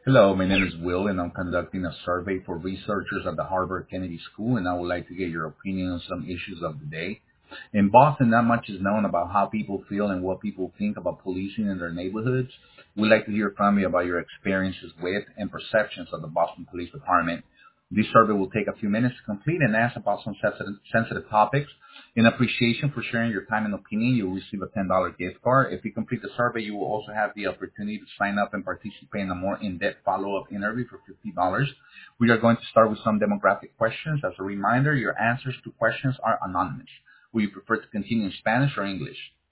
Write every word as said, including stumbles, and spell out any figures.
Hello, my name is Will, and I'm conducting a survey for researchers at the Harvard Kennedy School, and I would like to get your opinion on some issues of the day. In Boston, not much is known about how people feel and what people think about policing in their neighborhoods. We'd like to hear from you about your experiences with and perceptions of the Boston Police Department. This survey will take a few minutes to complete and ask about some sensitive, sensitive topics. In appreciation for sharing your time and opinion, you'll receive a ten dollars gift card. If you complete the survey, you will also have the opportunity to sign up and participate in a more in-depth follow-up interview for fifty dollars. We are going to start with some demographic questions. As a reminder, your answers to questions are anonymous. Will you prefer to continue in Spanish or English?